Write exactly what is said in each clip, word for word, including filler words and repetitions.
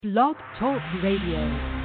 Blog Talk Radio.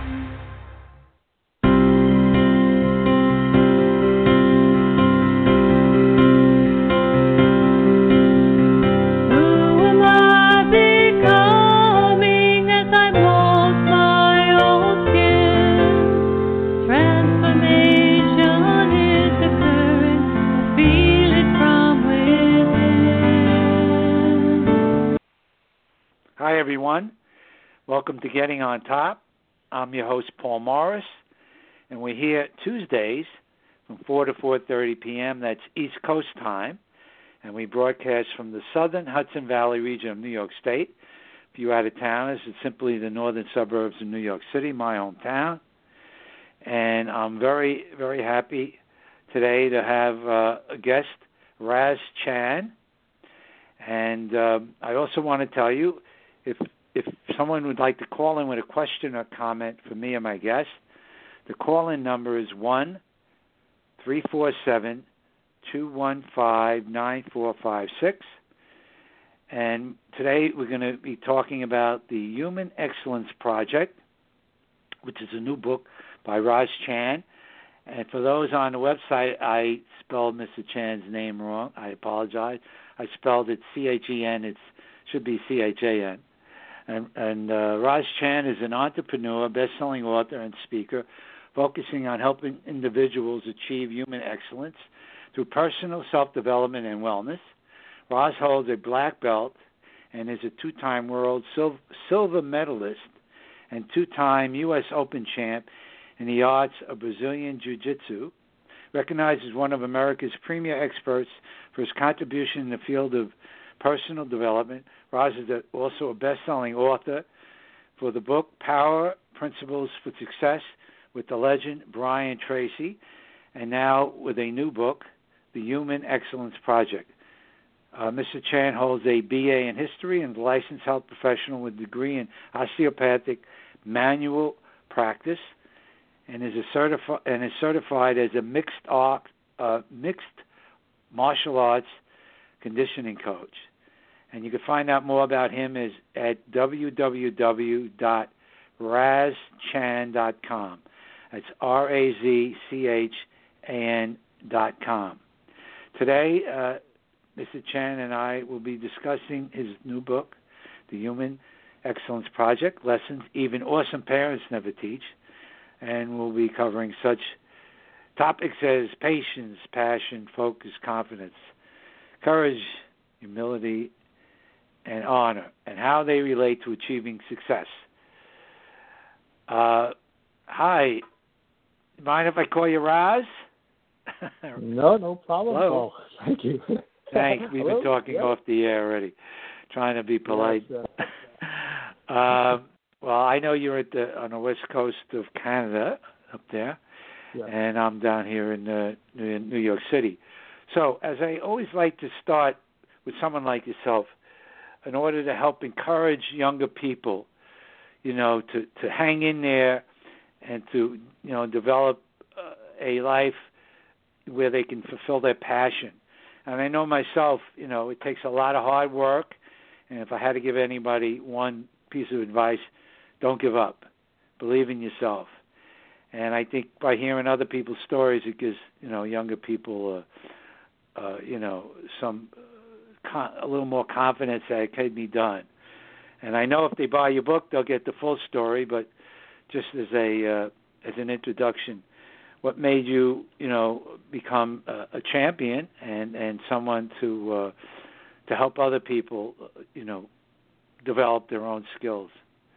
Hi, everyone. Welcome to Getting on Top. I'm your host, Paul Morris, and we're here Tuesdays from four to four thirty p.m. That's East Coast time, and we broadcast from the southern Hudson Valley region of New York State. If you're out of towners, it's simply the northern suburbs of New York City, my hometown. And I'm very, very happy today to have uh, a guest, Raz Chan. And uh, I also want to tell you, if if someone would like to call in with a question or comment for me or my guest, the call-in number is one three four seven, two one five, nine four five six. And today we're going to be talking about the Human Excellence Project, which is a new book by Raz Chan. And for those on the website, I spelled Mister Chan's name wrong. I apologize. I spelled it C H E N. It should be C H A N. And, and uh, Raz Chan is an entrepreneur, best-selling author, and speaker, focusing on helping individuals achieve human excellence through personal self-development and wellness. Raz holds a black belt and is a two-time world sil- silver medalist and two-time U S Open champ in the arts of Brazilian Jiu-Jitsu, recognized as one of America's premier experts for his contribution in the field of personal development. Raz is also a best-selling author for the book Power Principles for Success with the legend Brian Tracy, and now with a new book, The Human Excellence Project. Uh, Mister Chan holds a B A in history and is a licensed health professional with a degree in osteopathic manual practice, and is a certifi- and is certified as a mixed art, uh, mixed martial arts conditioning coach. And you can find out more about him is at w w w dot raz chan dot com. That's R A Z C H A N dot com. Today, uh, Mister Chan and I will be discussing his new book, The Human Excellence Project, Lessons Even Awesome Parents Never Teach. And we'll be covering such topics as patience, passion, focus, confidence, courage, humility, and honor, and how they relate to achieving success. Uh, hi. Mind if I call you Raz? No, no problem. Hello. Paul. Thank you. Thanks. We've Hello? been talking Yeah. off the air already, trying to be polite. Yes, uh, um, well, I know you're at the on the west coast of Canada, up there, yeah. and I'm down here in, uh, in New York City. So, as I always like to start with someone like yourself, in order to help encourage younger people, you know, to, to hang in there and to, you know, develop uh, a life where they can fulfill their passion. And I know myself, you know, it takes a lot of hard work. And if I had to give anybody one piece of advice, don't give up. Believe in yourself. And I think by hearing other people's stories, it gives, you know, younger people, uh, uh, you know, some a little more confidence that it can be done. And I know if they buy your book, they'll get the full story. But just as a uh, as an introduction, what made you, you know, become a, a champion and, and someone to uh, to help other people, you know, develop their own skills?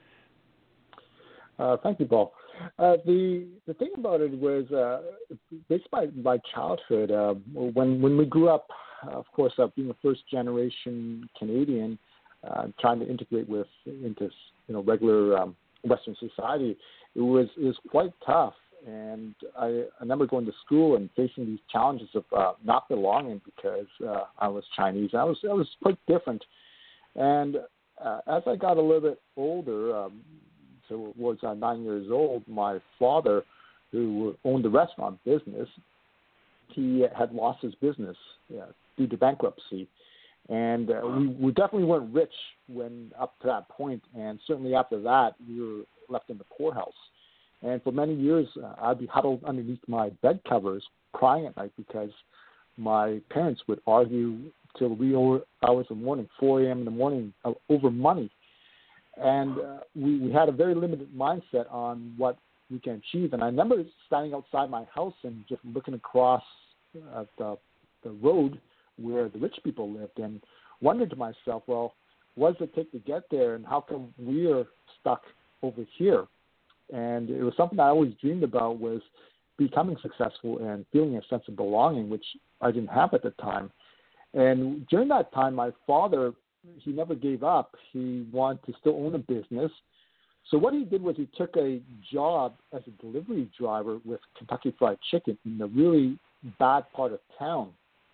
Uh, thank you, Paul. Uh, the the thing about it was, uh, based by my childhood, uh, when when we grew up, uh, of course, uh, being a first generation Canadian, uh, trying to integrate with into you know regular um, Western society, it was it was quite tough. And I, I remember going to school and facing these challenges of uh, not belonging because uh, I was Chinese. I was I was quite different. And uh, as I got a little bit older, um, so was uh, nine years old, my father, who owned a restaurant business, he had lost his business uh, due to bankruptcy. And uh, we, we definitely weren't rich when up to that point, and certainly after that, we were left in the poorhouse. And for many years, uh, I'd be huddled underneath my bed covers, crying at night because my parents would argue till wee hours of the morning, four a.m. in the morning, uh, over money. And uh, we, we had a very limited mindset on what we can achieve. And I remember standing outside my house and just looking across at the, the road where the rich people lived and wondered to myself, well, what does it take to get there, and how come we're stuck over here? And it was something I always dreamed about, was becoming successful and feeling a sense of belonging, which I didn't have at the time. And during that time, my father, he never gave up. He wanted to still own a business. So what he did was he took a job as a delivery driver with Kentucky Fried Chicken in a really bad part of town.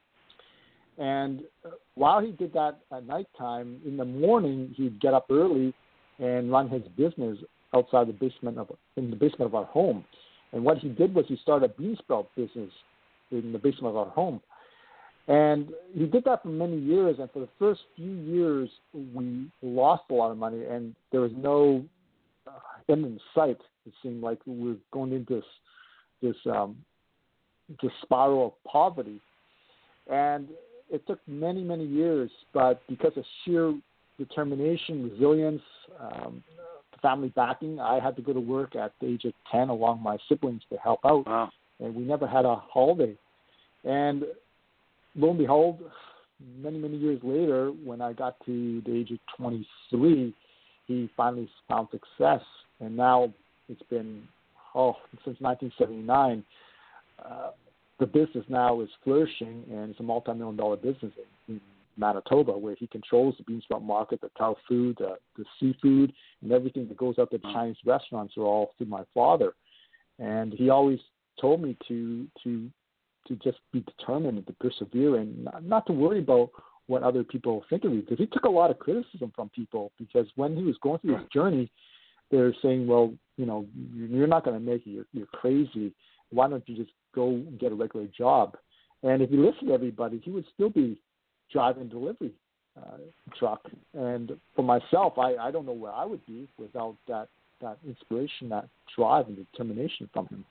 And while he did that at nighttime, in the morning he'd get up early and run his business outside the basement of in the basement of our home. And what he did was he started a bean sprout business in the basement of our home. And he did that for many years. And for the first few years, we lost a lot of money, and there was no uh, end in sight. It seemed like we were going into this this um, this spiral of poverty. And it took many, many years, but because of sheer determination, resilience, um, family backing, I had to go to work at the age of ten along with my siblings to help out. Wow. And we never had a holiday. And lo and behold, many, many years later, when I got to the age of twenty-three, he finally found success. And now it's been, oh, since nineteen seventy-nine, uh, the business now is flourishing, and it's a multi-million dollar business in, in Manitoba, where he controls the bean sprout market, the cow food, uh, the seafood, and everything that goes out to Chinese restaurants are all through my father. And he always told me to to to just be determined and to persevere, and not, not to worry about what other people think of you, because he took a lot of criticism from people, because when he was going through his journey, they're saying, well, you know, you're not going to make it, you're, you're crazy, why don't you just go get a regular job? And if you listen to everybody, he would still be driving a delivery uh, truck. And for myself, I, I don't know where I would be without that, that inspiration, that drive and determination from him.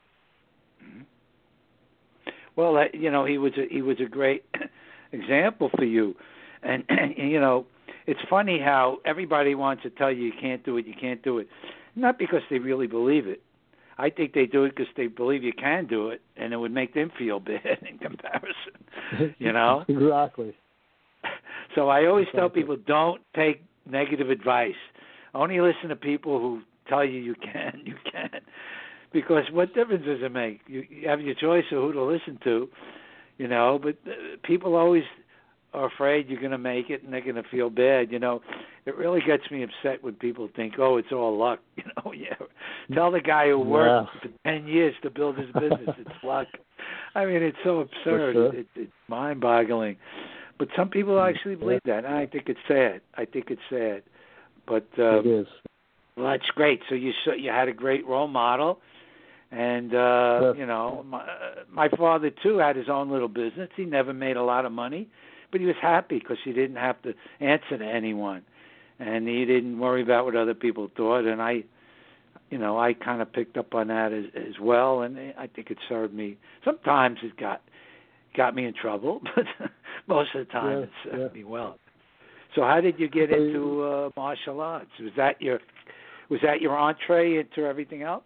Well, uh, you know, he was a, he was a great example for you. And, and, you know, it's funny how everybody wants to tell you you can't do it, you can't do it. Not because they really believe it. I think they do it because they believe you can do it, and it would make them feel bad in comparison, you know? Exactly. So I always exactly. tell people, don't take negative advice. Only listen to people who tell you you can, you can. Because what difference does it make? You, you have your choice of who to listen to, you know, but uh, people always are afraid you're going to make it and they're going to feel bad, you know. It really gets me upset when people think, oh, it's all luck, you know. Yeah, tell the guy who worked yeah. for ten years to build his business it's luck. I mean, it's so absurd. Sure. It, it's mind-boggling. But some people actually believe yeah. that, and I think it's sad. I think it's sad. But um, it is. Well, that's great. So you so you had a great role model. And, uh, yes. you know, my, my father, too, had his own little business. He never made a lot of money, but he was happy because he didn't have to answer to anyone. And he didn't worry about what other people thought. And I, you know, I kind of picked up on that as, as well. And I think it served me. Sometimes it got got me in trouble, but most of the time yeah, it served yeah. me well. So how did you get into uh, martial arts? Was that your was that your entree into everything else?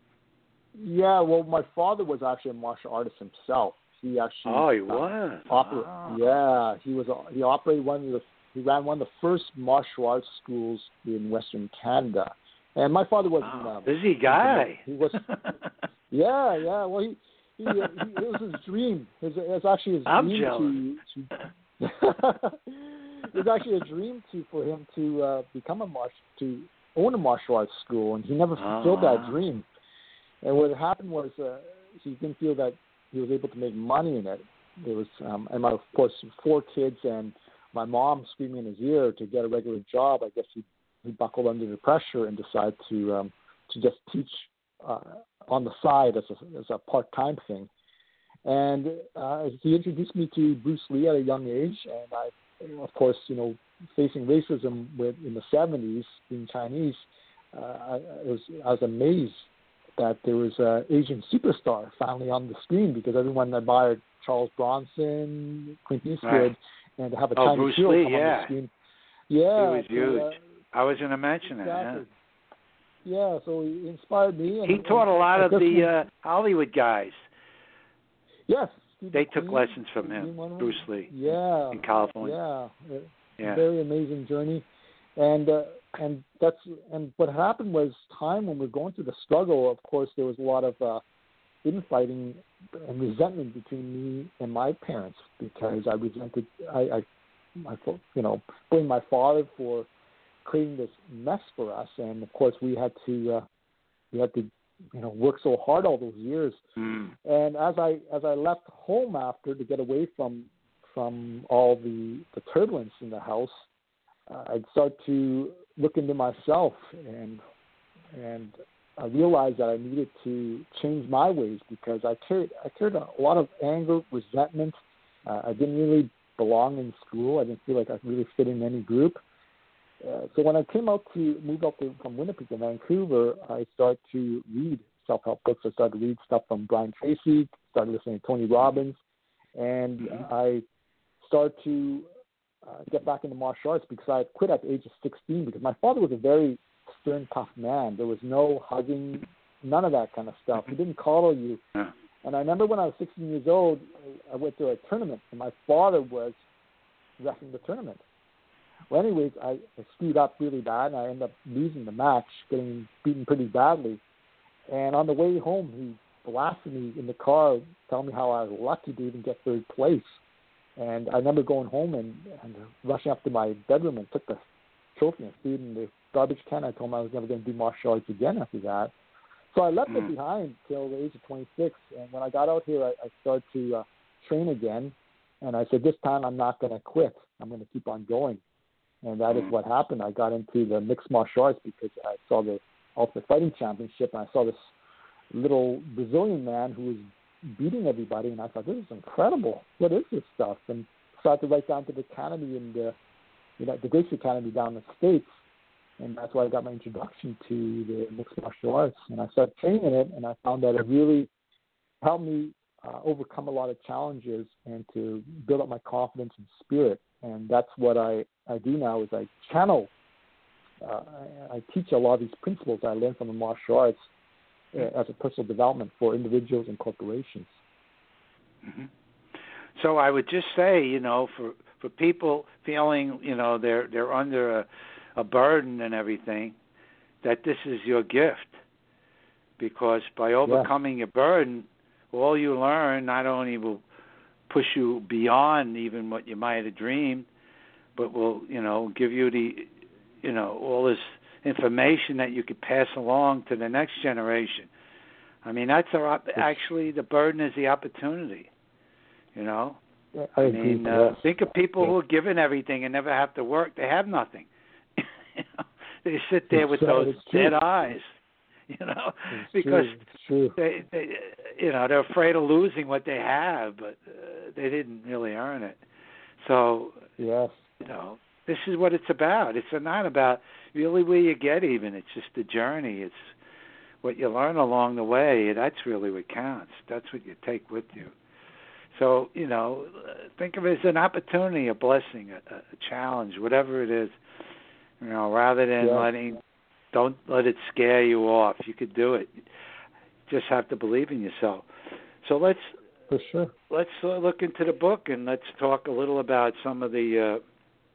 Yeah, well, my father was actually a martial artist himself. He actually oh, he uh, was. Oper- oh. Yeah, he was. He operated one of the. He ran one of the first martial arts schools in Western Canada, and my father was wow. um, busy guy. He was. yeah, yeah. Well, he, he, he it was his dream. His, it was actually his I'm dream jealous. to. to it was actually a dream to for him to uh, become a martial to own a martial arts school, and he never fulfilled oh, that dream. And what happened was uh, he didn't feel that he was able to make money in it. There was, um, and my, of course, four kids and my mom screaming in his ear to get a regular job. I guess he, he buckled under the pressure and decided to um, to just teach uh, on the side as a, as a part-time thing. And uh, he introduced me to Bruce Lee at a young age, and I, of course, you know, facing racism with in the seventies, being Chinese, uh, I, I was I was amazed that there was an Asian superstar finally on the screen, because everyone admired Charles Bronson, Clint Eastwood, right. and to have a oh, Chinese Bruce hero Lee, come yeah. on the screen. Yeah, he was huge. Uh, I was going to mention exactly. that. Yeah. yeah, so he inspired me. And, he taught and a lot I of guess the we, uh, Hollywood guys. Yes. They took McQueen, lessons from him, Bruce Lee. Yeah. In California. Yeah. Yeah. Very amazing journey. And uh, and that's and what happened was, time when we we're going through the struggle, of course, there was a lot of uh, infighting and resentment between me and my parents, because I resented I, I my you know blamed my father for creating this mess for us, and of course we had to uh, we had to you know work so hard all those years. Mm. And as I as I left home after to get away from from all the the turbulence in the house, uh, I'd start to look into myself, and and I realized that I needed to change my ways, because I carried I carried a lot of anger, resentment. Uh, I didn't really belong in school. I didn't feel like I really fit in any group. Uh, so when I came out to move out to, from Winnipeg to Vancouver, I started to read self-help books. I started to read stuff from Brian Tracy, started listening to Tony Robbins, and Mm-hmm. I started to uh, get back into martial arts, because I had quit at the age of sixteen, because my father was a very stern, tough man. There was no hugging, none of that kind of stuff. He didn't coddle you. Yeah. And I remember when I was sixteen years old, I went to a tournament, and my father was reffing the tournament. Well, anyways, I, I screwed up really bad, and I ended up losing the match, getting beaten pretty badly. And on the way home, he blasted me in the car, telling me how I was lucky to even get third place. And I remember going home and, and rushing up to my bedroom and took the trophy and threw it in the garbage can. I told him I was never going to do martial arts again after that. So I left mm. it behind till the age of twenty-six. And when I got out here, I, I started to uh, train again. And I said, this time I'm not going to quit. I'm going to keep on going. And that is what happened. I got into the mixed martial arts because I saw the Ultimate Fighting Championship, and I saw this little Brazilian man who was beating everybody, and I thought, this is incredible. What is this stuff? And started to write down to the academy and the, you know, the Gracie Academy down in the States, and that's why I got my introduction to the mixed martial arts. And I started training in it, and I found that it really helped me uh, overcome a lot of challenges and to build up my confidence and spirit. And that's what I, I do now is I channel, uh, I, I teach a lot of these principles I learned from the martial arts uh, as a personal development for individuals and corporations. Mm-hmm. So I would just say, you know, for, for people feeling, you know, they're they're under a, a burden and everything, that this is your gift. Because by overcoming yes. your burden, all you learn not only will push you beyond even what you might have dreamed, but will, you know, give you the, you know, all this information that you could pass along to the next generation. I mean, that's our, actually the burden is the opportunity, you know. Yeah, I, I mean, uh, think of people who are given everything and never have to work. They have nothing. you know? They sit there with those dead eyes. You know, it's because true. True. they, they, you know, they're afraid of losing what they have, but uh, they didn't really earn it. So, yes, you know, this is what it's about. It's not about really where you get even. It's just the journey. It's what you learn along the way. That's really what counts. That's what you take with you. So, you know, think of it as an opportunity, a blessing, a, a challenge, whatever it is. You know, rather than yes. letting. Don't let it scare you off. You could do it. You just have to believe in yourself. So let's for sure. Let's uh, look into the book and let's talk a little about some of the, uh,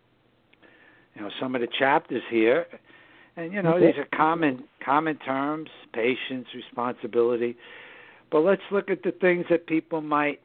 you know, some of the chapters here. And you know, okay. these are common common terms: patience, responsibility. But let's look at the things that people might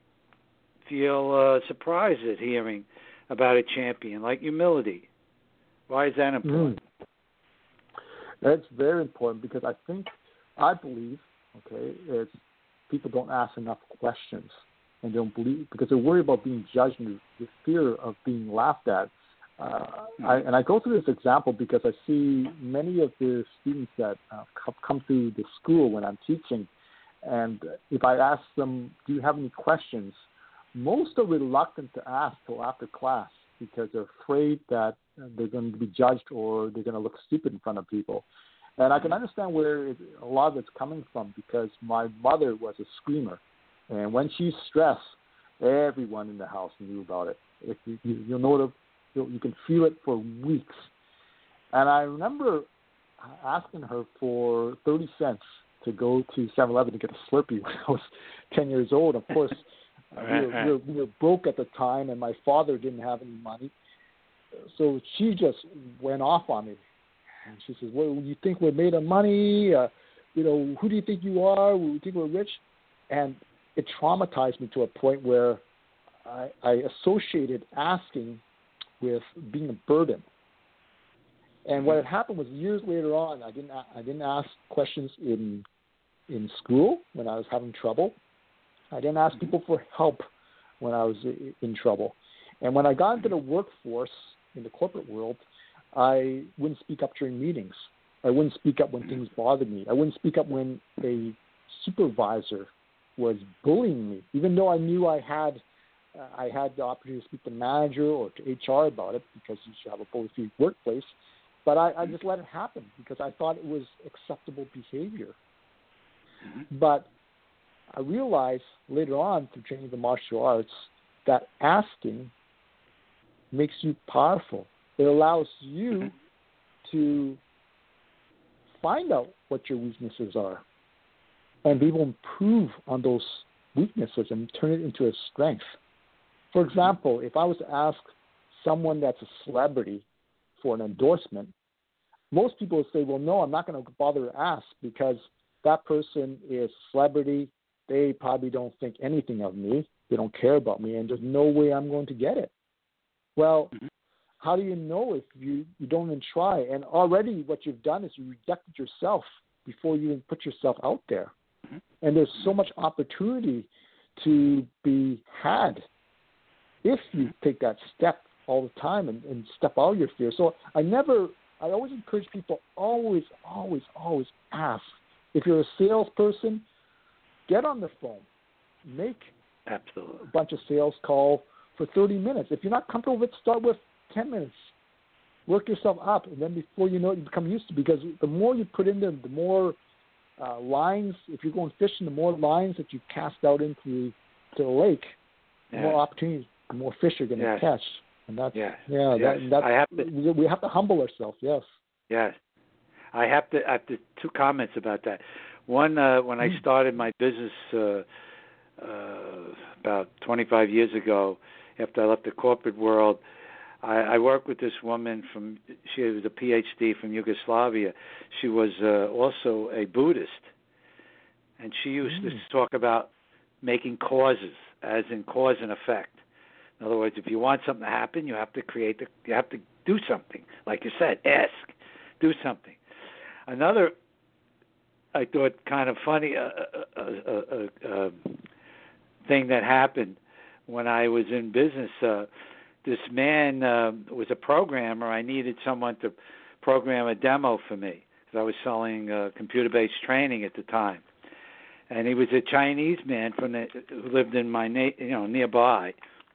feel uh, surprised at hearing about a champion, like humility. Why is that important? Mm. That's very important because I think, I believe, okay, is people don't ask enough questions and don't believe because they're worried about being judged and the fear of being laughed at. Uh, mm-hmm. I, and I go through this example because I see many of the students that uh, come through the school when I'm teaching, and if I ask them, do you have any questions, most are reluctant to ask till after class. because they're afraid that they're going to be judged or they're going to look stupid in front of people. And I can understand where it, a lot of it's coming from, because my mother was a screamer. And when she's stressed, everyone in the house knew about it. If you, you, you'll know it, you'll, you can feel it for weeks. And I remember asking her for thirty cents to go to seven eleven to get a Slurpee when I was ten years old. Of course, uh, we, were, we, were, we were broke at the time, and my father didn't have any money. So she just went off on me. And she says, well, you think we're made of money? Uh, you know, who do you think you are? We think we're rich? And it traumatized me to a point where I, I associated asking with being a burden. And what had happened was, years later on, I didn't I didn't ask questions in in school when I was having trouble. I didn't ask people for help when I was in trouble. And when I got into the workforce in the corporate world, I wouldn't speak up during meetings. I wouldn't speak up when things bothered me. I wouldn't speak up when a supervisor was bullying me, even though I knew I had uh, I had the opportunity to speak to the manager or to H R about it, because you should have a bully-free workplace. But I, I just let it happen because I thought it was acceptable behavior. Mm-hmm. But I realized later on, through training the martial arts, that asking makes you powerful. It allows you mm-hmm. to find out what your weaknesses are and be able to improve on those weaknesses and turn it into a strength. For example, if I was to ask someone that's a celebrity for an endorsement, most people would say, well, no, I'm not going to bother to ask because that person is a celebrity. They probably don't think anything of me. They don't care about me, and there's no way I'm going to get it. Well, mm-hmm. how do you know if you, you don't even try? And already what you've done is you rejected yourself before you even put yourself out there. Mm-hmm. And there's so much opportunity to be had if you take that step all the time and, and step out of your fear. So I never, I always encourage people, always, always, always ask. If you're a salesperson, get on the phone. Make Absolutely. a bunch of sales calls for thirty minutes. If you're not comfortable with it, start with ten minutes. Work yourself up, and then before you know it, you become used to it, because the more you put in there, the more uh, lines, if you're going fishing, the more lines that you cast out into to the lake, the yes. more opportunities, the more fish you're going to yes. catch. And that's, yes. yeah, yes. That, that's, I have to, we have to humble ourselves, yes. Yes. I have to, I have to, two comments about that. One, uh, when I started my business uh, uh, about twenty-five years ago, after I left the corporate world, I, I worked with this woman from, she was a P H D from Yugoslavia. She was uh, also a Buddhist, and she used mm. to talk about making causes, as in cause and effect. In other words, if you want something to happen, you have to create, the, you have to do something. Like you said, ask, do something. Another, I thought, kind of funny uh, uh, uh, uh, uh, thing that happened when I was in business. Uh, this man uh, was a programmer. I needed someone to program a demo for me because I was selling uh, computer-based training at the time. And he was a Chinese man from the, who lived in my na- you know nearby.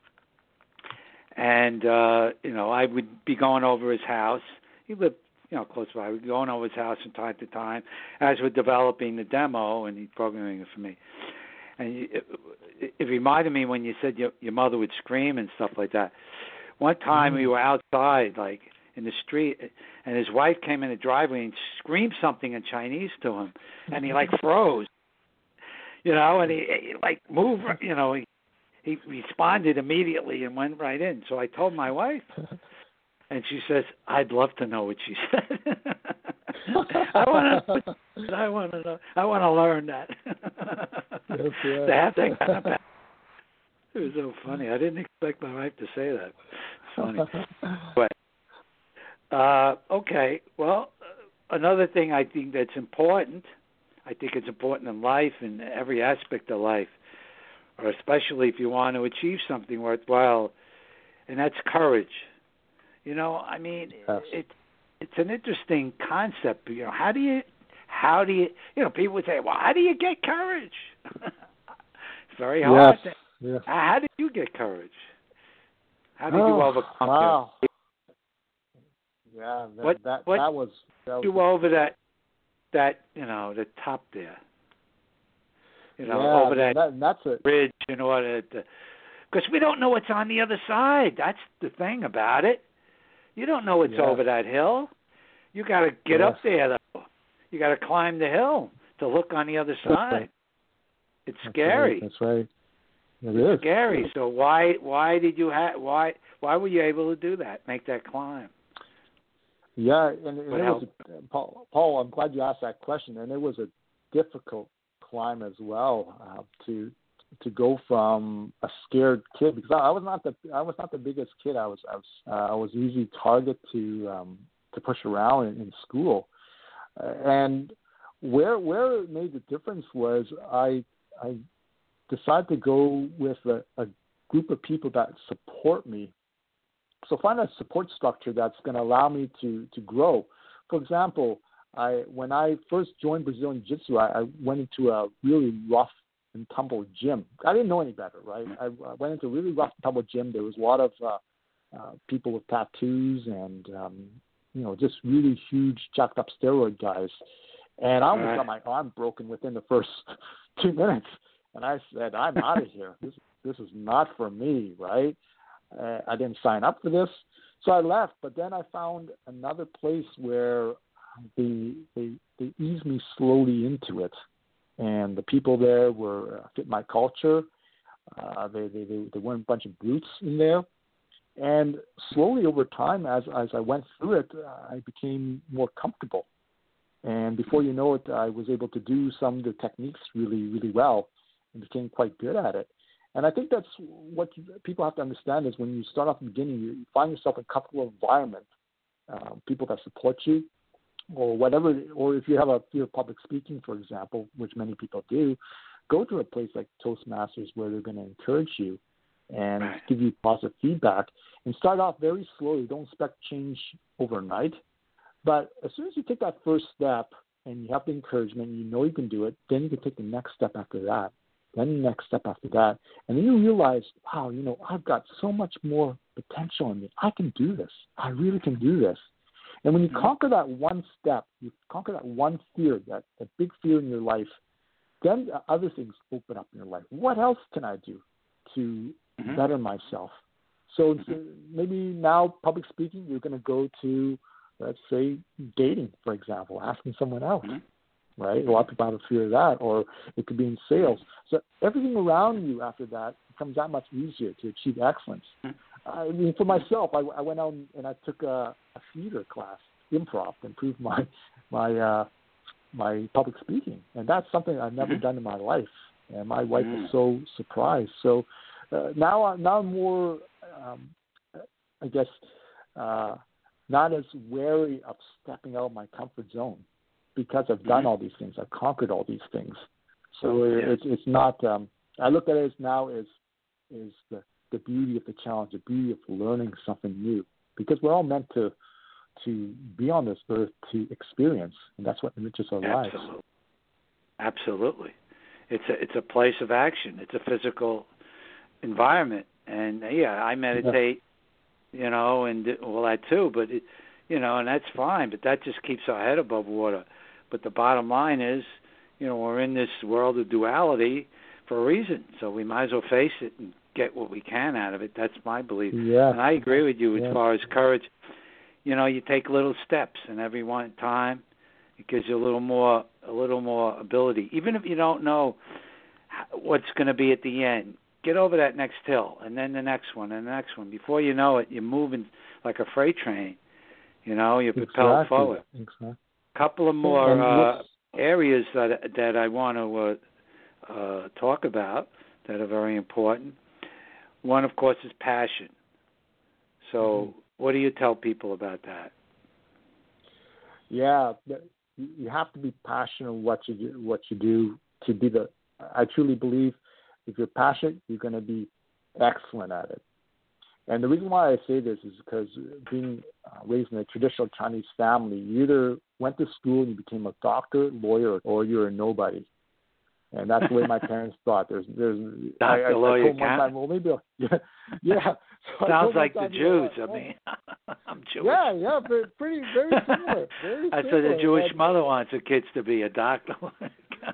And uh, you know, I would be going over his house. He lived, you know, close by. I would be going over his house from time to time as we're developing the demo, and he's programming it for me. And it, it, it reminded me when you said your, your mother would scream and stuff like that. One time mm-hmm. we were outside, like in the street, and his wife came in the driveway and screamed something in Chinese to him, and he like froze, you know, and he, he like moved, you know, he he responded immediately and went right in. So I told my wife, and she says, "I'd love to know what she said. I want to. I want to know. I want to learn that." Yes, yeah. To have that kind of. It was so funny. I didn't expect my wife to say that. It's funny. But uh, okay. Well, uh, another thing I think that's important. I think it's important in life, in every aspect of life, or especially if you want to achieve something worthwhile, and that's courage. You know, I mean, yes. it it's an interesting concept. You know, how do you, how do you, you know, people would say, well, how do you get courage? It's very hard. Yes. Yes. How did you get courage? How did oh, you overcome wow. your Yeah, that what, that, what that was that you was, over that that you know the top there, you know, yeah, over that, that that's it. bridge in order to, because we don't know what's on the other side. That's the thing about it. You don't know what's Yes. over that hill. You got to get Yes. up there though. You got to climb the hill to look on the other That's side. right. It's That's scary. Right. That's right. It it's is scary. So why why did you have why why were you able to do that? Make that climb? Yeah, and, and it What was a, Paul, Paul. I'm glad you asked that question, and it was a difficult climb as well uh, to to go from a scared kid, because I, I was not the I was not the biggest kid. I was I was uh, I was easy target to um, to push around in, in school, uh, and where where it made the difference was I I decided to go with a, a group of people that support me. So find a support structure that's going to allow me to, to grow. For example, I when I first joined Brazilian Jiu-Jitsu, I, I went into a really rough and tumble gym. I didn't know any better, right? I, I went into a really rough and tumble gym. There was a lot of uh, uh, people with tattoos and, um, you know, just really huge jacked up steroid guys. And I almost Right. got my arm broken within the first two minutes. And I said, I'm out of here. This, this is not for me, right? Uh, I didn't sign up for this, so I left. But then I found another place where they they, they eased me slowly into it, and the people there were uh, fit my culture. Uh, they, they they they weren't a bunch of brutes in there, and slowly over time, as as I went through it, uh, I became more comfortable. And before you know it, I was able to do some of the techniques really really well, and became quite good at it. And I think that's what people have to understand is when you start off at the beginning, you find yourself in a comfortable environment, uh, people that support you, or whatever, or if you have a fear of public speaking, for example, which many people do, go to a place like Toastmasters where they're going to encourage you and Right. give you positive feedback, and start off very slowly. Don't expect change overnight. But as soon as you take that first step and you have the encouragement, you know you can do it, then you can take the next step after that. Then the next step after that. And then you realize, wow, you know, I've got so much more potential in me. I can do this. I really can do this. And when you mm-hmm. conquer that one step, you conquer that one fear, that, that big fear in your life, then other things open up in your life. What else can I do to mm-hmm. better myself? So mm-hmm. maybe now public speaking, you're going to go to, let's say, dating, for example, asking someone else. Mm-hmm. Right? A lot of people have a fear of that, or it could be in sales. So everything around you after that becomes that much easier to achieve excellence. I mean, for myself, I, I went out and I took a, a theater class, improv, to improve my my uh, my public speaking, and that's something I've never mm-hmm. done in my life. And my wife mm. was so surprised. So uh, now, I, now I'm more, um, I guess, uh, not as wary of stepping out of my comfort zone. Because I've done mm-hmm. all these things, I've conquered all these things. So yeah. it's it's not. Um, I look at it as now as is the the beauty of the challenge, the beauty of learning something new. Because we're all meant to to be on this earth to experience, and that's what enriches our lives. Absolutely. Absolutely, it's a it's a place of action. It's a physical environment, and yeah, I meditate, yeah. you know, and well that too, but it, you know, and that's fine. But that just keeps our head above water. But the bottom line is, you know, we're in this world of duality for a reason. So we might as well face it and get what we can out of it. That's my belief. Yeah. And I agree with you as yeah. far as courage. You know, you take little steps, and every one time it gives you a little more, a little more ability. Even if you don't know what's going to be at the end, get over that next hill, and then the next one, and the next one. Before you know it, you're moving like a freight train. You know, you're propelled exactly. forward. Exactly. Couple of more uh, areas that that I want to uh, uh, talk about that are very important. One, of course, is passion. So, mm-hmm. what do you tell people about that? Yeah, you have to be passionate what you do, what you do to be the. I truly believe if you're passionate, you're going to be excellent at it. And the reason why I say this is because being uh, raised in a traditional Chinese family, you either went to school and you became a doctor, lawyer, or you're a nobody. And that's the way my parents thought. There's, there's. Not I, I, the lawyer I told one time, well, maybe, I'll, yeah, yeah. So Sounds like time, the Jews. You know, I mean, I'm Jewish. Yeah, yeah, very, pretty, very similar. Very That's similar. what the Jewish and, mother wants her kids to be, a doctor. yeah,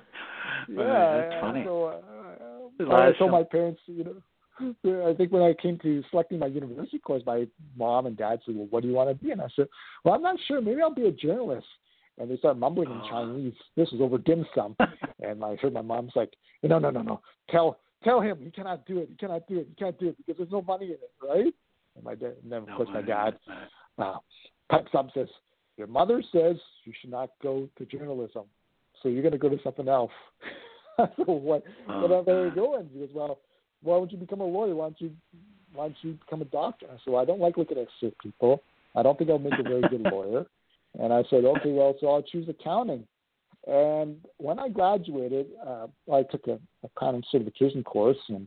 that's funny. So, uh, I told my parents, you know, I think when I came to selecting my university course, my mom and dad said, well, what do you want to be? And I said, well, I'm not sure. Maybe I'll be a journalist. And they started mumbling in Chinese. This was over dim sum. And I heard my mom's like, no, no, no, no. Tell tell him he cannot do it. He cannot do it. He can't do it because there's no money in it, right? And my dad, and then, of no course, my dad uh, pipes up and says, your mother says you should not go to journalism. So you're going to go to something else. I said, well, what, oh, what are you going? He goes, well, why don't you become a lawyer? Why don't you, why don't you become a doctor? I said, well, I don't like looking at sick people. I don't think I'll make a very good lawyer. And I said, okay, well, so I'll choose accounting. And when I graduated, uh, I took a accounting certification course, and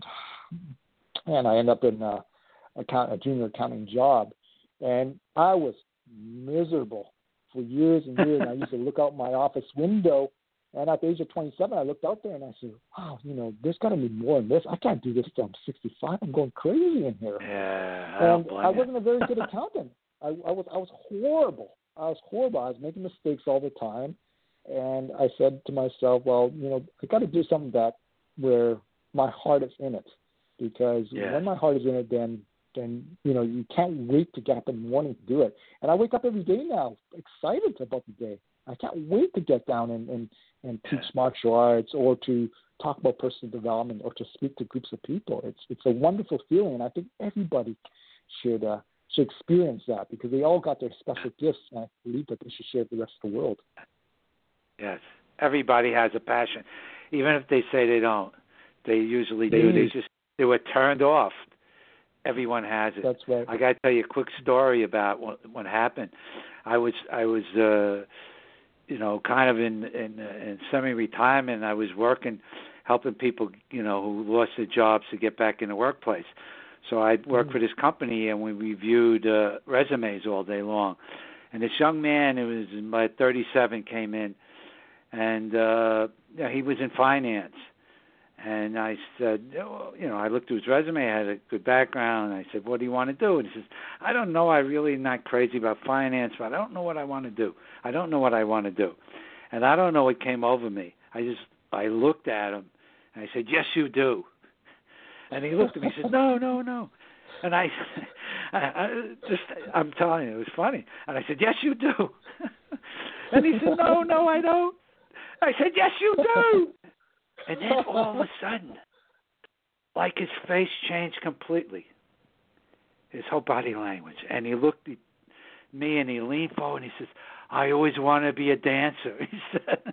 and I ended up in a, account, a junior accounting job. And I was miserable for years and years. And I used to look out my office window, and at the age of twenty-seven, I looked out there and I said, wow, you know, there's got to be more in this. I can't do this till I'm sixty-five. I'm going crazy in here. Yeah, I and I wasn't a very good accountant. I, I was I was horrible. I was horrible. I was making mistakes all the time. And I said to myself, well, you know, I got to do something that where my heart is in it. Because yeah. when my heart is in it, then, then, you know, you can't wait to get up in the morning to do it. And I wake up every day now excited about the day. I can't wait to get down and, and, and teach yeah. martial arts or to talk about personal development or to speak to groups of people. It's it's a wonderful feeling. And I think everybody should uh, should experience that because they all got their special gifts, and I believe that they should share with the rest of the world. Yes, everybody has a passion, even if they say they don't. They usually do. They just they were turned off. Everyone has it. That's right. I got to tell you a quick story about what what happened. I was I was uh, you know kind of in in, in semi-retirement. I was working, helping people you know who lost their jobs to get back in the workplace. So I worked mm. for this company, and we reviewed uh, resumes all day long. And this young man, who was about thirty-seven, came in, and uh, yeah, he was in finance. And I said, you know, I looked at his resume, I had a good background. And I said, what do you want to do? And he says, I don't know. I'm really not crazy about finance, but I don't know what I want to do. I don't know what I want to do. And I don't know what came over me. I just, I looked at him, and I said, yes, you do. And he looked at me and said, no, no, no. And I, I, I just, I'm telling you, it was funny. And I said, yes, you do. And he said, no, no, I don't. I said, yes, you do. And then all of a sudden, like his face changed completely, his whole body language. And he looked at me and he leaned forward and he says, I always wanted to be a dancer, he said.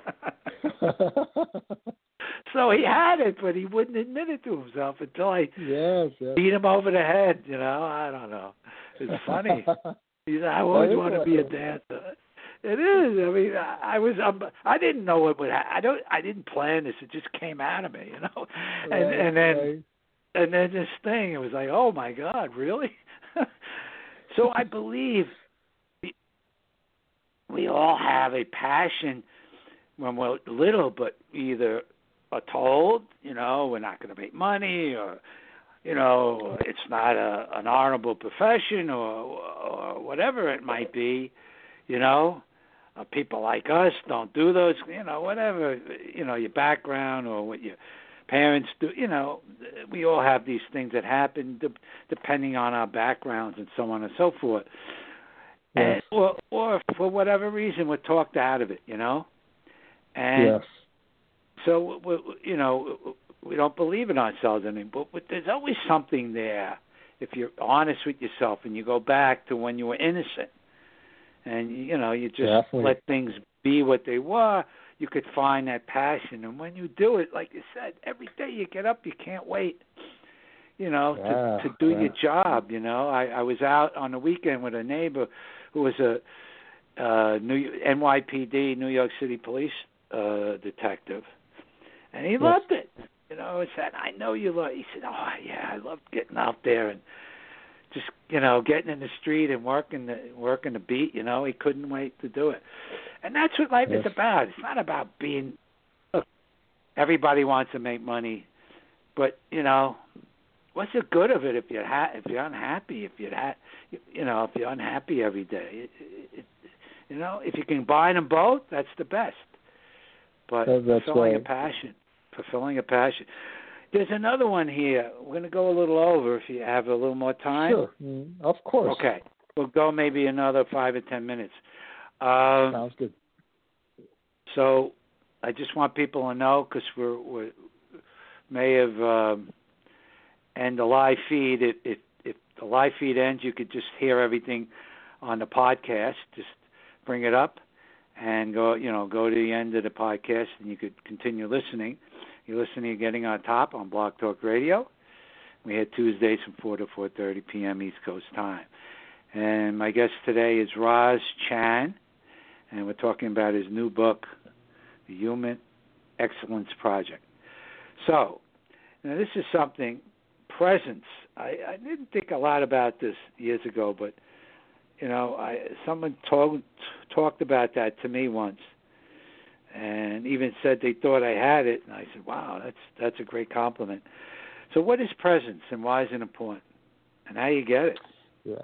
So he had it, but he wouldn't admit it to himself until I yes, yes. beat him over the head, you know. I don't know. It's funny. He said, I always want to be a dancer. It is. I mean, I was. Um, I didn't know it would. Ha- I don't. I didn't plan this. It just came out of me, you know. And right, and then right. and then this thing. It was like, oh my God, really? So I believe we, we all have a passion when we're little, but either are told, you know, we're not going to make money, or you know, it's not a, an honorable profession, or or whatever it might be, you know. Uh, people like us don't do those, you know, whatever, you know, your background or what your parents do, you know, we all have these things that happen de- depending on our backgrounds and so on and so forth. Yes. And, or, or for whatever reason, we're talked out of it, you know. And yes. so, we, you know, we don't believe in ourselves anymore, but there's always something there if you're honest with yourself and you go back to when you were innocent. And, you know, you just Definitely. let things be what they were, you could find that passion. And when you do it, like you said, every day you get up, you can't wait, you know, yeah, to, to do yeah. your job, you know. I, I was out on the weekend with a neighbor who was a uh, New N Y P D, New York City Police uh, detective. And he yes. loved it. You know, he said, I know you love it. He said, oh, yeah, I loved getting out there and just, you know, getting in the street and working the working the beat, you know, he couldn't wait to do it. And that's what life yes. is about. It's not about being, look, everybody wants to make money, but you know, what's the good of it if you're ha- if you're unhappy? If you're ha- you know, if you're unhappy every day, it, it, you know, if you can combine them both, that's the best. But that, that's fulfilling right. a passion, fulfilling a passion. There's another one here. We're going to go a little over if you have a little more time. Sure, mm, of course. Okay, we'll go maybe another five or ten minutes. Um, Sounds good. So I just want people to know, because we're, we may have um, end the live feed. If, if if the live feed ends, you could just hear everything on the podcast. Just bring it up and go, you know, go to the end of the podcast, and you could continue listening. You're listening to Getting on Top on Blog Talk Radio. We had Tuesdays from four to four thirty p.m. East Coast time. And my guest today is Roz Chan, and we're talking about his new book, The Human Excellence Project. So, now this is something, presence. I, I didn't think a lot about this years ago, but, you know, I someone told, talked about that to me once, and even said they thought I had it, and I said, wow, that's that's a great compliment. So what is presence, and why is it important, and how you get it? Yeah.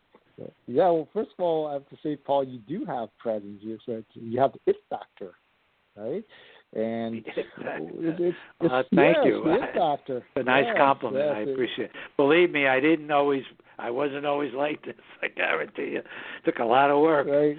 Yeah, well, first of all, I have to say, Paul, you do have presence. You said you have the it factor, right? And it factor. It's, it's, uh, thank yeah, you. It's the it factor. It's a nice yes, compliment. yes, I it, appreciate it. Believe me, I didn't always, I wasn't always like this. I guarantee you. It took a lot of work. Right.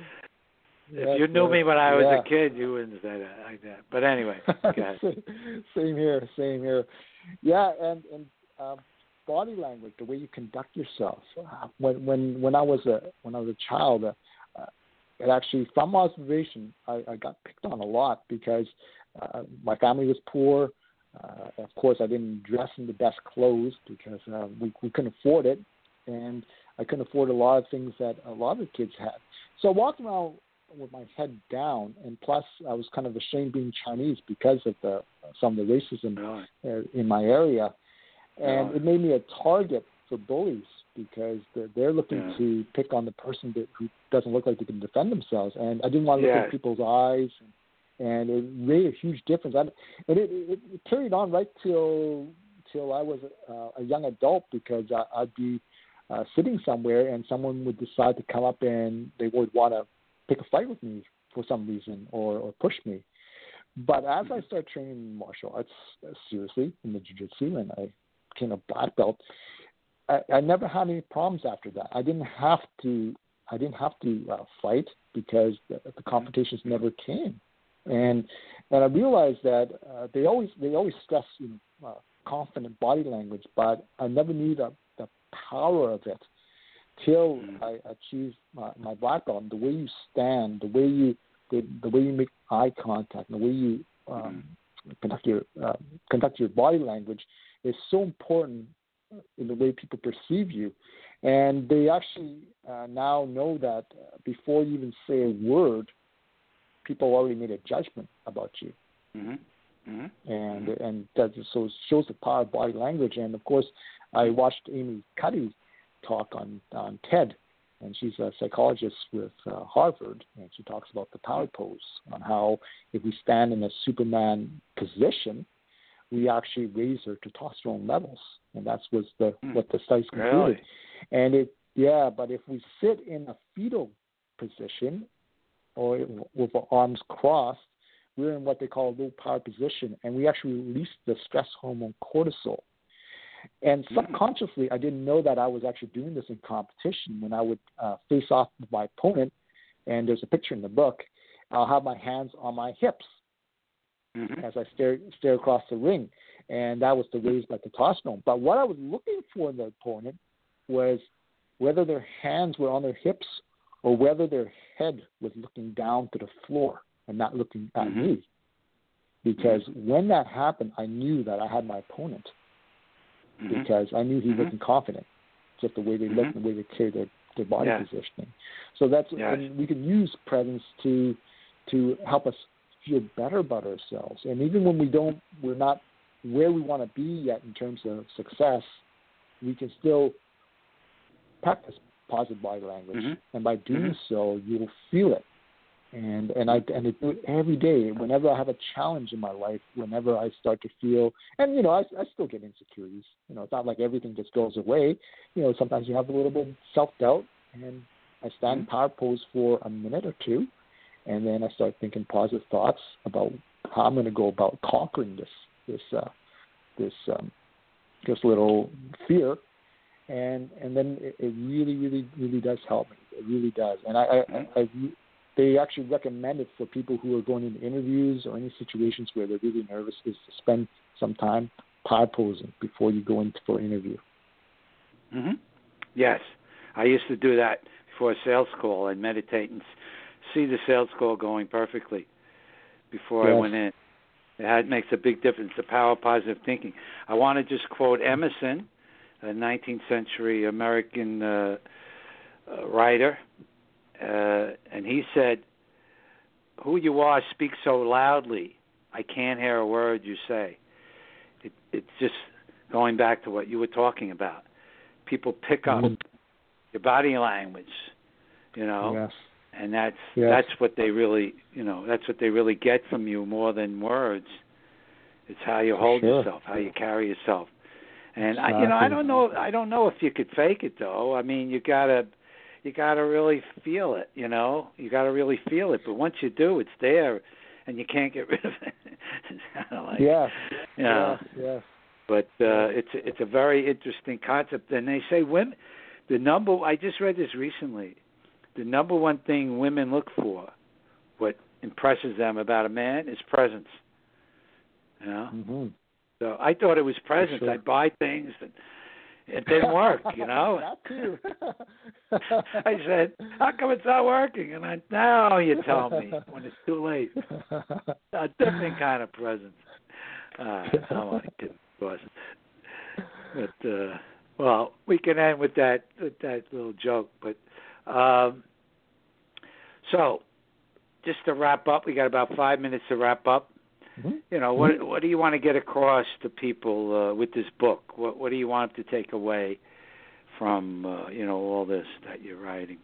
If yes, you knew yes, me when I was yeah. a kid, you wouldn't say that like that. But anyway, go ahead. Same here, same here. Yeah, and and um, body language, the way you conduct yourself. Uh, when when when I was a when I was a child, uh, uh, it actually, from observation, I, I got picked on a lot because uh, my family was poor. Uh, of course, I didn't dress in the best clothes because uh, we we couldn't afford it, and I couldn't afford a lot of things that a lot of the kids had. So I walked around with my head down, and plus I was kind of ashamed being Chinese because of the some of the racism Really? uh, in my area. And Really? it made me a target for bullies because they're, they're looking Yeah. to pick on the person that, who doesn't look like they can defend themselves. And I didn't want to look Yes. at people's eyes, and, and it made a huge difference. I, and it, it, it carried on right till till I was uh, a young adult because I, I'd be uh, sitting somewhere and someone would decide to come up and they would want to pick a fight with me for some reason or, or push me. But as I started training in martial arts uh, seriously in the jiu-jitsu, and I became a black belt, I, I never had any problems after that. I didn't have to. I didn't have to uh, fight because the, the confrontations never came, and and I realized that uh, they always they always stress you know, uh, confident body language, but I never knew the the power of it till I achieved my, my black belt. The way you stand, the way you the, the way you make eye contact, the way you um, conduct your uh, conduct your body language is so important in the way people perceive you. And they actually uh, now know that uh, before you even say a word, people already made a judgment about you. Mm-hmm. Mm-hmm. And and that just so shows the power of body language. And of course, I watched Amy Cuddy talk on, on TED, and she's a psychologist with uh, Harvard, and she talks about the power pose, on how if we stand in a Superman position, we actually raise our testosterone levels, and that's was the mm. what the studies concluded. Really? And it, yeah, but if we sit in a fetal position or with our arms crossed, we're in what they call a low power position, and we actually release the stress hormone cortisol. And subconsciously, I didn't know that I was actually doing this in competition. When I would uh, face off with my opponent, and there's a picture in the book, I'll have my hands on my hips mm-hmm. as I stare, stare across the ring. And that was to raise my testosterone. But what I was looking for in the opponent was whether their hands were on their hips or whether their head was looking down to the floor and not looking at mm-hmm. me. Because mm-hmm. when that happened, I knew that I had my opponent. Mm-hmm. Because I knew he mm-hmm. wasn't confident, just the way they mm-hmm. looked and the way they carried their, their body yes. positioning. So that's yes. and we can use presence to to help us feel better about ourselves. And even when we don't, we're not where we want to be yet in terms of success, we can still practice positive body language. Mm-hmm. And by doing mm-hmm. so, you'll feel it. And and I and I do it every day. Whenever I have a challenge in my life, whenever I start to feel, and you know, I, I still get insecurities. You know, it's not like everything just goes away. You know, sometimes you have a little bit of self-doubt, and I stand in power pose for a minute or two, and then I start thinking positive thoughts about how I'm going to go about conquering this this uh, this um, this little fear, and and then it, it really really really does help me. It really does, and I, I, I they actually recommend it for people who are going into interviews or any situations where they're really nervous, is to spend some time power posing before you go in for an interview. Mm-hmm. Yes, I used to do that before a sales call and meditate and see the sales call going perfectly before yes. I went in. It makes a big difference, the power of positive thinking. I want to just quote Emerson, a nineteenth century American uh, uh, writer, uh, and he said, "Who you are speaks so loudly, I can't hear a word you say." It, it's just going back to what you were talking about. People pick up mm-hmm. your body language, you know, yes. and that's yes. that's what they really, you know, that's what they really get from you more than words. It's how you hold sure. yourself, how you carry yourself. And exactly. I, you know, I don't know, I don't know if you could fake it though. I mean, you gotta, you gotta really feel it. You know, you gotta really feel it. But once you do, it's there, and you can't get rid of it. It's kind of like, yeah, you know, yeah, yeah. But uh, it's it's a very interesting concept. And they say women, the number. I just read this recently. The number one thing women look for, what impresses them about a man, is presence. You know? Mm-hmm. So I thought it was presence. Sure. I'd buy things, and it didn't work, you know? That too. I said, how come it's not working? And I, now you tell me when it's too late. A different kind of presence. Uh, I want to kid, of course. But, uh, well, we can end with that, with that little joke. But, um, so, just to wrap up, we got about five minutes to wrap up. Mm-hmm. You know, what what do you want to get across to people uh, with this book? What what do you want to take away from uh, you know all this that you're writing?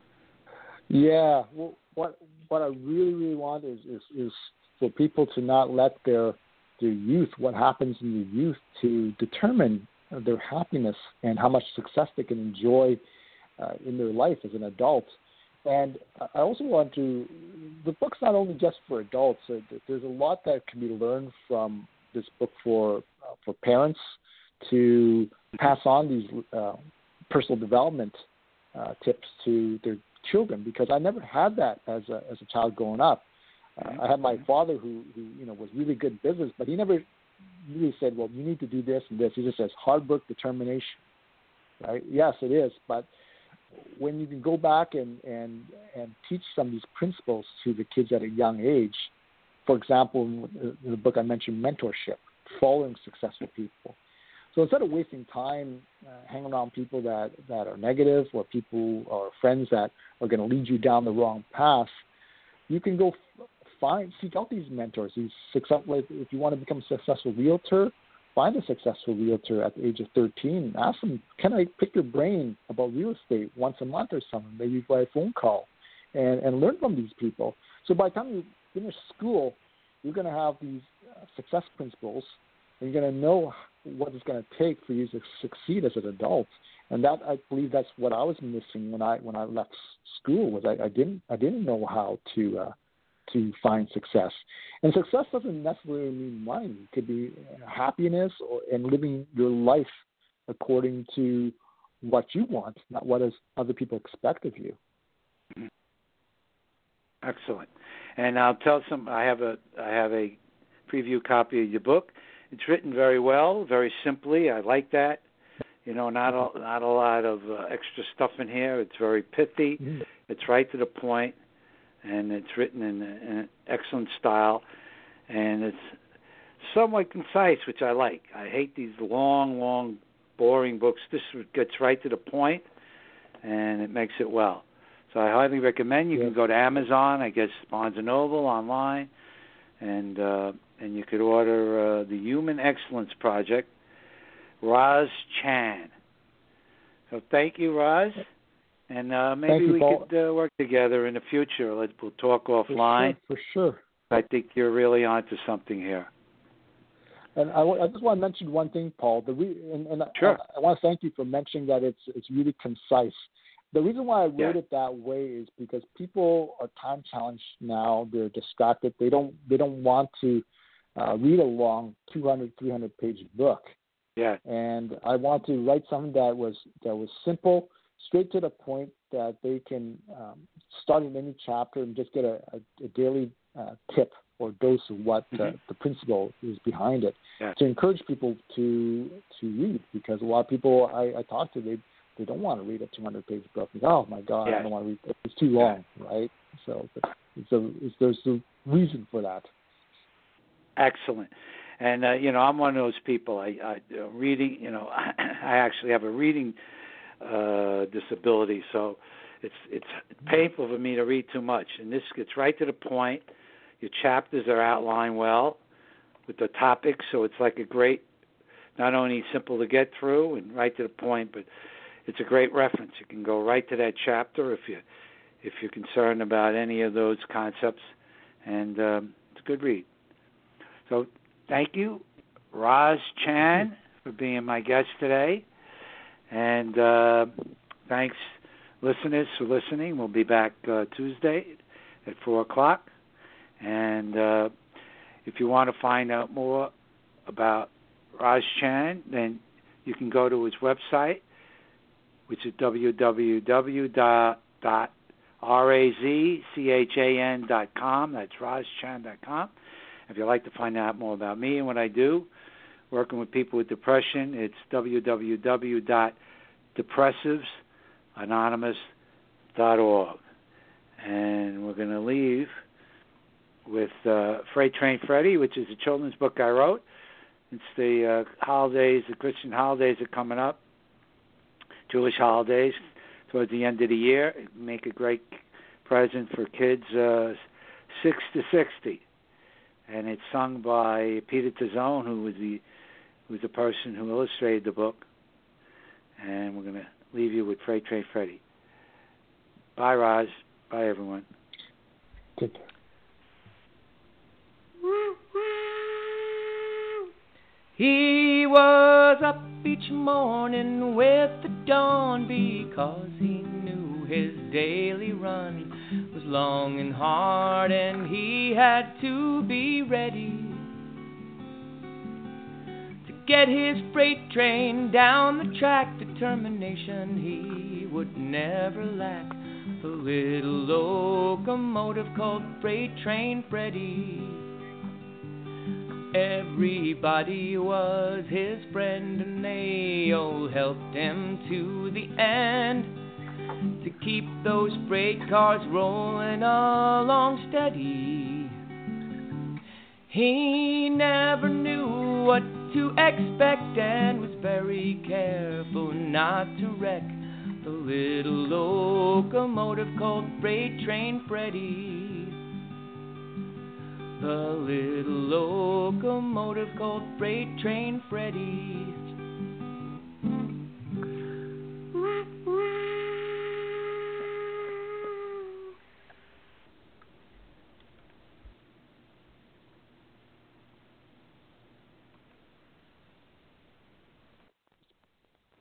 Yeah, well, what what I really really want is, is is for people to not let their their youth, what happens in your youth, to determine their happiness and how much success they can enjoy uh, in their life as an adult. And I also want to, the book's not only just for adults. Uh, there's a lot that can be learned from this book for uh, for parents to pass on these uh, personal development uh, tips to their children, because I never had that as a as a child growing up. Uh, I had my father who, who you know was really good at business, but he never really said, well, you need to do this and this. He just says hard work, determination. Right? Yes, it is, but when you can go back and, and, and teach some of these principles to the kids at a young age, for example, in the book I mentioned mentorship, following successful people. So instead of wasting time uh, hanging around people that, that are negative, or people or friends that are going to lead you down the wrong path, you can go find, seek out these mentors. These successful, if you want to become a successful realtor, find a successful realtor at the age of thirteen. Ask them, can I pick your brain about real estate once a month or something, maybe by a phone call, and, and learn from these people. So by the time you finish school, you're going to have these uh, success principles, and you're going to know what it's going to take for you to succeed as an adult. And that, I believe, that's what I was missing when I when I left school. Was I, I didn't I didn't know how to uh, to find success. And success doesn't necessarily mean money. It could be happiness or, and living your life according to what you want, not what is other people expect of you. Excellent. And I'll tell some. I have a I have a preview copy of your book. It's written very well, very simply. I like that. You know, not a, not a lot of uh, extra stuff in here. It's very pithy. Mm-hmm. It's right to the point. And it's written in, in an excellent style, and it's somewhat concise, which I like. I hate these long, long, boring books. This gets right to the point, and it makes it well. So I highly recommend. You yes. can go to Amazon, I guess Barnes and Noble, online, and uh, and you could order uh, The Human Excellence Project, Roz Chan. So thank you, Roz. And uh, maybe you, we Paul. could uh, work together in the future. Let's we'll talk offline. For sure. For sure. I think you're really onto something here. And I, I just want to mention one thing, Paul. The re, and, and sure. I, I want to thank you for mentioning that it's it's really concise. The reason why I wrote yeah. it that way is because people are time challenged now. They're distracted. They don't they don't want to uh, read a long two hundred, three hundred page book. Yeah. And I want to write something that was that was simple, straight to the point, that they can um, start in any chapter and just get a, a, a daily uh, tip or dose of what mm-hmm. uh, the principle is behind it. Yeah. To encourage people to to read, because a lot of people I, I talk to, they they don't want to read a two hundred page book. Like, oh my God, yeah. I don't want to read it. It's too long, yeah. right? So it's a, it's, there's a reason for that. Excellent. And, uh, you know, I'm one of those people. I, I uh, reading, you know, I actually have a reading uh, disability, so it's it's painful for me to read too much. And this gets right to the point. Your chapters are outlined well with the topics, so it's like a great, not only simple to get through and right to the point, but it's a great reference. You can go right to that chapter if you if you're concerned about any of those concepts, and um, it's a good read. So thank you, Roz Chan, for being my guest today. And uh, thanks, listeners, for listening. We'll be back uh, Tuesday at four o'clock. And uh, if you want to find out more about Roz Chan, then you can go to his website, which is w w w dot razchan dot com. That's rozchan dot com. If you'd like to find out more about me and what I do, working with people with depression, it's w w w dot depressives anonymous dot org. And we're going to leave with uh, Freight Train Freddy, which is a children's book I wrote. It's the uh, holidays, the Christian holidays are coming up, Jewish holidays towards the end of the year. Make a great present for kids uh, six to sixty. And it's sung by Peter Tazzone, who was the who was the person who illustrated the book. And we're going to leave you with Freight Train Freddy. Bye, Roz. Bye, everyone. Take care. He was up each morning with the dawn, because he knew his daily run was long and hard, and he had to be ready to get his freight train down the track. Determination he would never lack. The little locomotive called Freight Train Freddy. Everybody was his friend, and they all helped him to the end to keep those freight cars rolling along steady. He never knew what to expect and was very careful not to wreck the little locomotive called Freight Train Freddy. The little locomotive called Freight Train Freddy.